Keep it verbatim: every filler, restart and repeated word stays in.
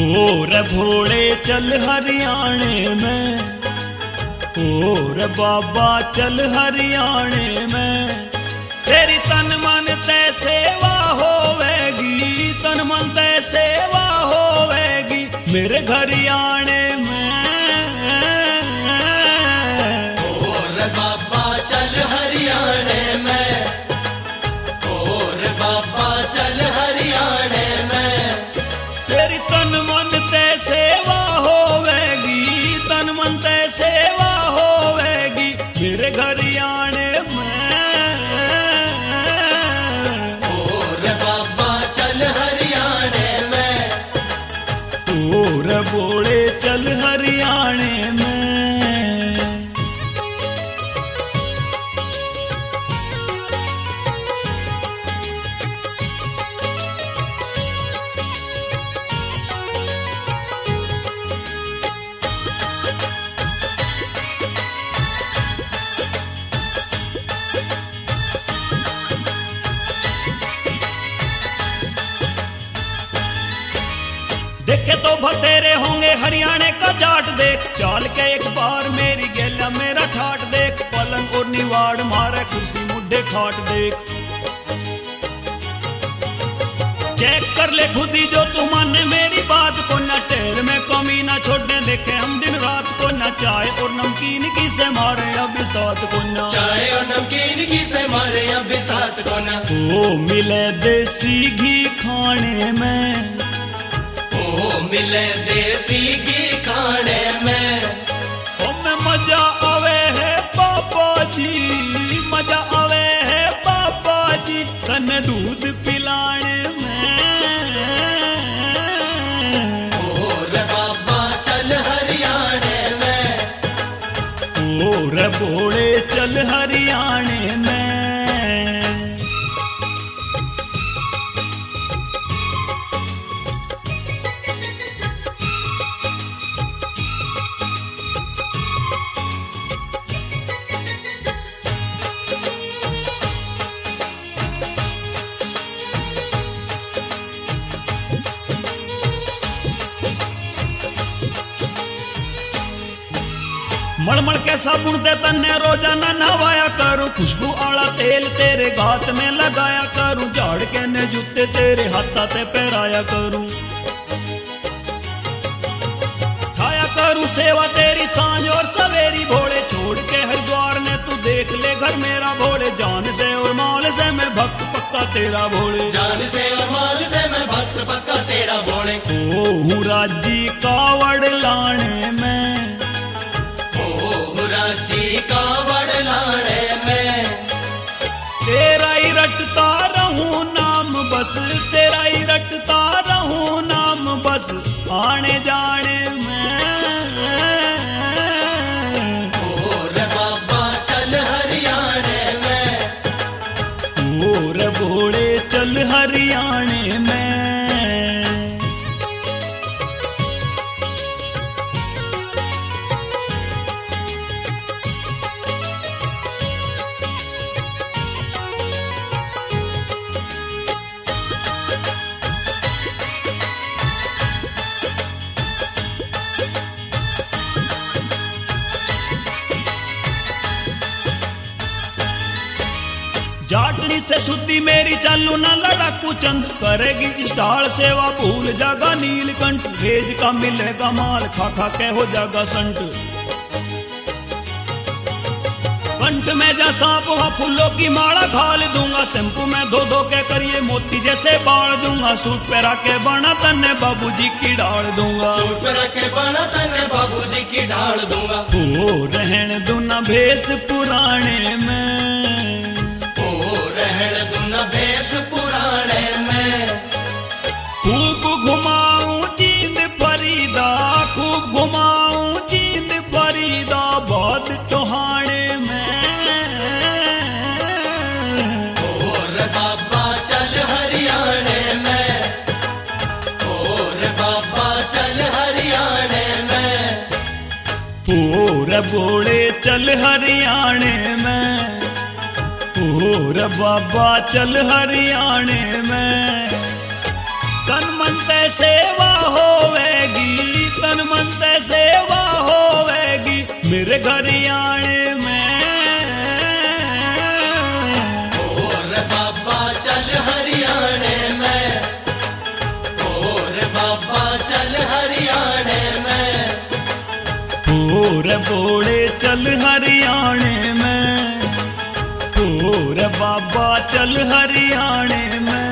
और भोले चल हरियाणे में, और बाबा चल हरियाणे में। तेरी तन मन ते सेवा होवेगी, तन मन ते सेवा होवेगी मेरे घर आने में। और बाबा चल हरियाणे में, और बाबा चल हरियाणे में। तेरी तन मन ते सेवा होवेगी, तन मन ते सेवा होवेगी मेरे घर आने में। और बाबा चल हरियाणे में, और भोले चल हरियाणे में। देखे तो बतेरे होंगे हरियाणे का जाट देख, चाल के एक बार मेरी गेला मेरा ठाट देख। पलंग और निवाड़ मारे कुर्सी मुड्ढे खाट देख। चेक कर ले खुद ही जो तू माने मेरी बात को, ना टेर में कमी ना छोड़ने देखे हम दिन रात को। ना चाय और नमकीन की से मारे अभी साथ को, ना चाय और नमकीन की से मारे अभी साथ को ना। ओ मिले देसी घी खाने में, ओ मिले देसी घी खाने में। ओ में मजा आवे है पापा जी, मजा आवे है पापा जी तन दूध पिलाने में। और बाबा चल हरियाणे में, और भोले चल हरियाणे में। मलमल के साबुन ते तन्ने रोजाना नहवाया करूं, खुशबू आला तेल तेरे गात में लगाया करूं। झाड़ के ने जूते तेरे हाथा ते पहराया करूं, खाया करूं सेवा तेरी सांझ और सवेरी। भोले छोड़ के हरिद्वार ने तू देख ले घर मेरा भोले। जान से और माल से मैं भक्त पक्का तेरा भोले, जान से और माल से मैं भक्त पक्का तेरा भोले। ओ हूँ राजी कावड़ लाने में, जी कावड़ लाने में। तेरा ही रटता रहूं नाम बस, तेरा ही रटता रहूं नाम बस आने जाने में। और बाबा चल हरियाणे में, और भोले चल हरियाणे में। जाटनी से शुद्धि मेरी चालू ना लड़ाकू चंद, करेगी स्टाल सेवा भूल जागा नीलकंठ। भेज का मिलेगा माल खा खा के हो जागा संट। कंठ में जा सांप वहाँ फूलों की माला घाल दूंगा। शैम्पू में धो धो के करिए मोती जैसे बाल दूंगा। सूट पे रखे बना तन्ने बाबूजी की डाल दूंगा, सूट पे रखे बना तन्ने बाबूजी की डाल दूंगा। ओ रहन दूना भेष पुराने में, भेष पुराने में। खूब घुमाऊं जींद फरीदा, खूब घुमाऊं जींद फरीदा बहुत टोहाने में। और बाबा चल हरियाणे में, और बाबा चल हरियाणे में। और भोले चल हरियाणे में, और बाबा चल हरियाणे में। तन मन ते सेवा होवेगी, तन मन से सेवा होवेगी मेरे घर आने में। और बाबा चल हरियाणे में, और बाबा चल हरियाणे में, और बोले चल हरियाणे में, और बाबा चल हरियाणे में।